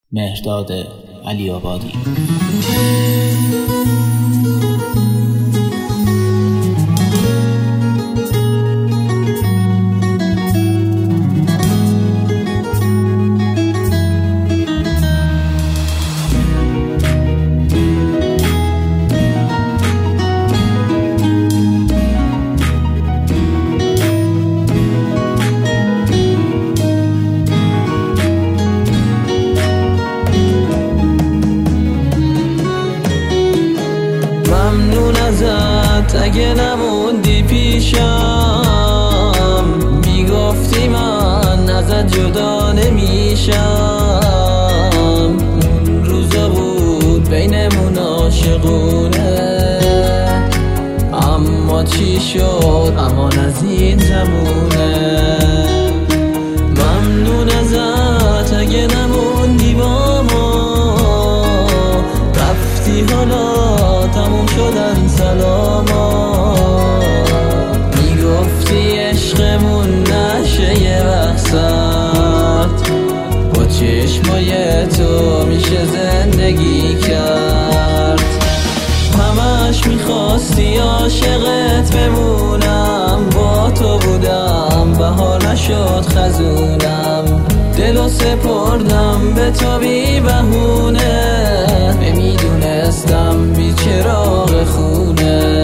مهرداد علی‌آبادی. ممنون ازت اگه نموندی پیشم، میگفتی من ازت جدا نمیشم. اون روزا بود بینمون عاشقونه، اما چی شد امان از این زمونه. ممنون ازت اگه نموندی با ما، رفتی حالا تموم شدن سلاما. میگفتی عشقمون نشه یه وقت، با چشمای تو میشه زندگی کرد. همش میخواستی عاشقت بمونم، با تو بودم بهار نشد خزونم. دلو سپردم به تو بی بهونه، نمیدونستم بی چراغ خونه.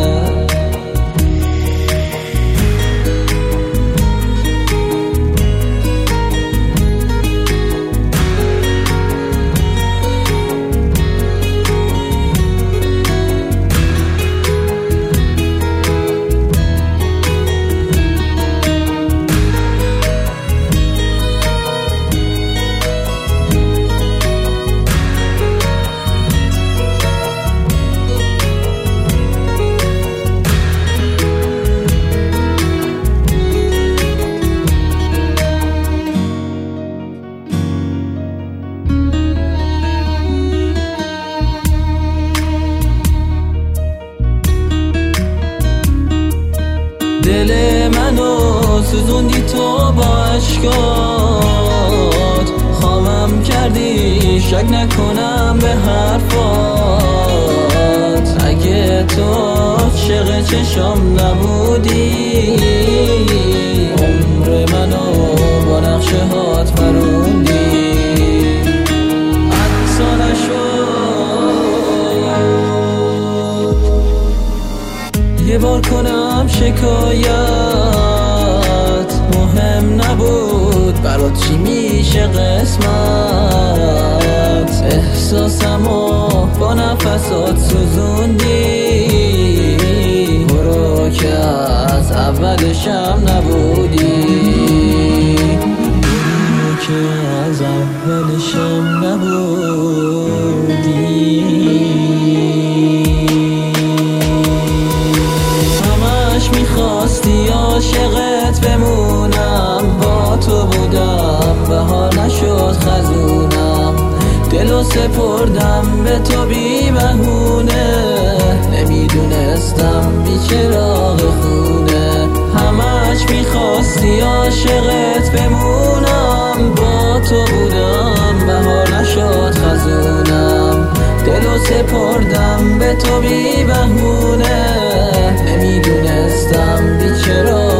دل منو سوزوندی تو با عشقات، خامم کردی شک نکنم به حرفات. اگه تو عاشق چشم نبودی، عمر منو با نقشه هات فروندی. عطسا نشد یه بار کنم شکایت، مهم نبود برات چی میشه قسمت. احساسمو با نفسات سوزوندی، برو که از اولشم نبودی، برو که از اولشم نبودی. میخواستی عاشقت بمونم، با تو بودم بهار نشد خزونم. دلو سپردم به تو بی بهونه، نمیدونستم بی چراغ خونه. همش میخواستی عاشقت بمونم، با تو بودم بهار نشد خزونم. دلو سپردم به تو بی بهونه، نمیدونستم بی چرا